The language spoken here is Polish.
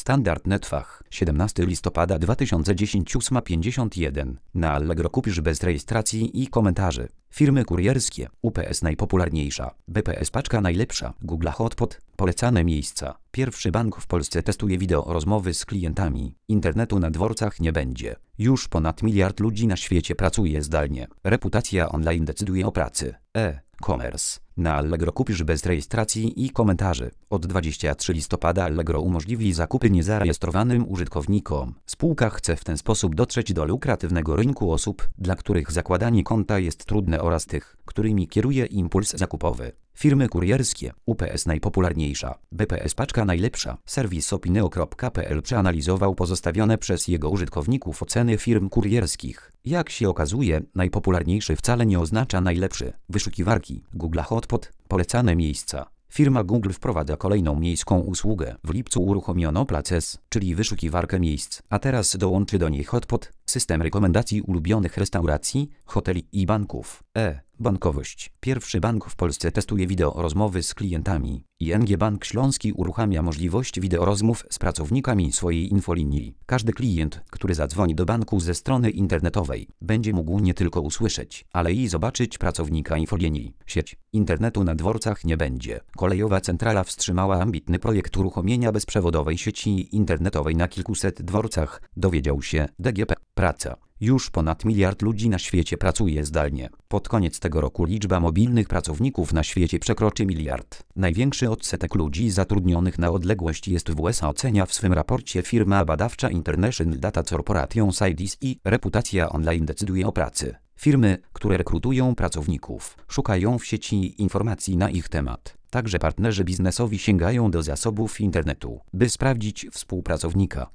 Standard Netfach, 17 listopada 2010 8:51. Na Allegro kupisz bez rejestracji i komentarzy. Firmy kurierskie. UPS najpopularniejsza. BPS paczka najlepsza. Google Hotpot. Polecane miejsca. Pierwszy bank w Polsce testuje wideo rozmowy z klientami. Internetu na dworcach nie będzie. Już ponad 1 miliard ludzi na świecie pracuje zdalnie. Reputacja online decyduje o pracy. E-commerce. Na Allegro kupisz bez rejestracji i komentarzy. Od 23 listopada Allegro umożliwi zakupy niezarejestrowanym użytkownikom. Spółka chce w ten sposób dotrzeć do lukratywnego rynku osób, dla których zakładanie konta jest trudne oraz tych, którymi kieruje impuls zakupowy. Firmy kurierskie. UPS najpopularniejsza. BPS paczka najlepsza. Serwis opinio.pl przeanalizował pozostawione przez jego użytkowników oceny firm kurierskich. Jak się okazuje, najpopularniejszy wcale nie oznacza najlepszy. Wyszukiwarki. Google Hotpot. Polecane miejsca. Firma Google wprowadza kolejną miejską usługę. W lipcu uruchomiono Places, czyli wyszukiwarkę miejsc, a teraz dołączy do niej Hotpot, system rekomendacji ulubionych restauracji, hoteli i banków. Bankowość. Pierwszy bank w Polsce testuje wideo rozmowy z klientami. ING Bank Śląski uruchamia możliwość wideorozmów z pracownikami swojej infolinii. Każdy klient, który zadzwoni do banku ze strony internetowej, będzie mógł nie tylko usłyszeć, ale i zobaczyć pracownika infolinii. Sieć internetu na dworcach nie będzie. Kolejowa centrala wstrzymała ambitny projekt uruchomienia bezprzewodowej sieci internetowej na kilkuset dworcach, dowiedział się DGP. Praca. Już ponad 1 miliard ludzi na świecie pracuje zdalnie. Pod koniec tego roku liczba mobilnych pracowników na świecie przekroczy 1 miliard. Największy odsetek ludzi zatrudnionych na odległość jest w USA, ocenia w swym raporcie firma badawcza International Data Corporation Cities i Reputacja Online decyduje o pracy. Firmy, które rekrutują pracowników, szukają w sieci informacji na ich temat. Także partnerzy biznesowi sięgają do zasobów internetu, by sprawdzić współpracownika.